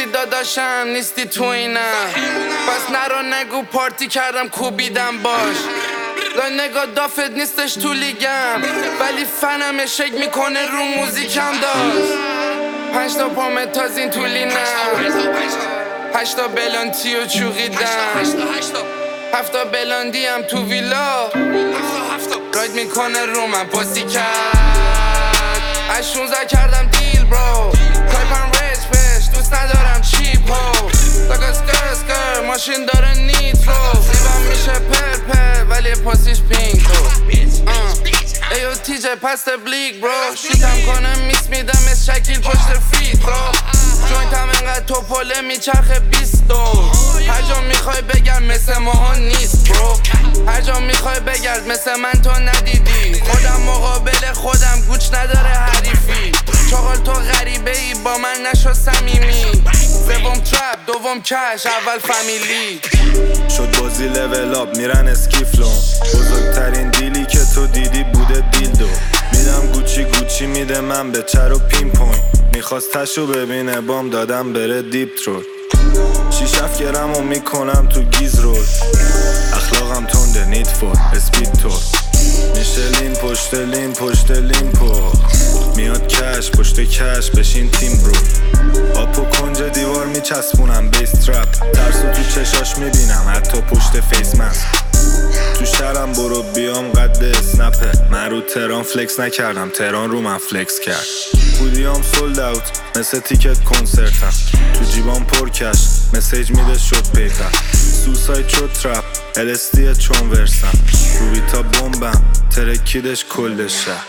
نیستی داداشم نیستی تو اینم بس نرو نگو پارتی کردم کوبیدم باش لای نگاه دافت نیستش تو لیگم ولی فنم شک میکنه رو موزیکم داشت 5 تا پامتازین تو لینم 8 تا بلانتی و چوقیدم 7 تا بلاندی هم تو ویلا راید میکنه رو من پاسی کرد از 16 کردم دیل برو تایپم ریچ پش دوست ندارم چیپ هو داگا سکر ماشین داره نیترو زیبم میشه پر ولی پاسیش پینک رو ایو تیجه پست بلیک برو شوتم کنم میس میدم از شکیل پشت فیت برو جوینتم انقدر توپله میچرخه 20 هر جا میخوای بگرد مثل ماها نیست برو هر جا میخوای بگرد مثل من تو ندیدی خودم مقابل خودم گوچ نداره حریفی چاقال تو غریبه ای با من نشو صمیمی سوم ترپ دوم کش اول فامیلی شد بازی لول آپ میرن اسکیفلون بزرگترین دیلی که تو دیدی بوده دیلدو میدم گوچی میده من به چر و پین پوین میخواست تشو ببینه بام دادم بره دیپ ترول 6-7 گرم و میکنم تو گیز رول اخلاقم تنده نید فور اسپید تور میشه لین پشت لیمپو میاد کش پشت کش بشین تیم برو آپو کنج دیوار میچسبونم بیس ترپ ترسو تو چشاش میبینم حتی پشت فیس ماسک تو شهرم برو بیام قد اسنپه من رو تهران فلکس نکردم تهران رو من فلکس کرد بودیام سولد اوت مثل تیکت کنسرتم تو جیبام پر کش مسیج میده شد پیپر سوساید شد ترپ LSD چون ورسم روی تا بمبم ترکیدش کلش شهر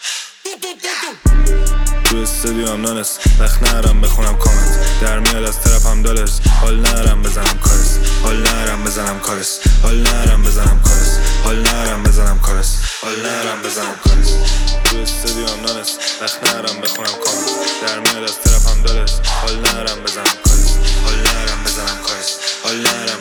تو استودیو هم نانست وقت نرم بخونم کامنت در میاد از طرفم دالرز حال نرم بزنم کارس حال نرم بزنم کارس حال نرم بزنم کارس حال نرم بزنم کارس حال نرم بزنم کارس تو استودیو هم نانست وقت نرم بخونم کامنت در میاد از طرفم دالرز حال نرم بزنم کارس حال نرم بزنم کارس حال نرم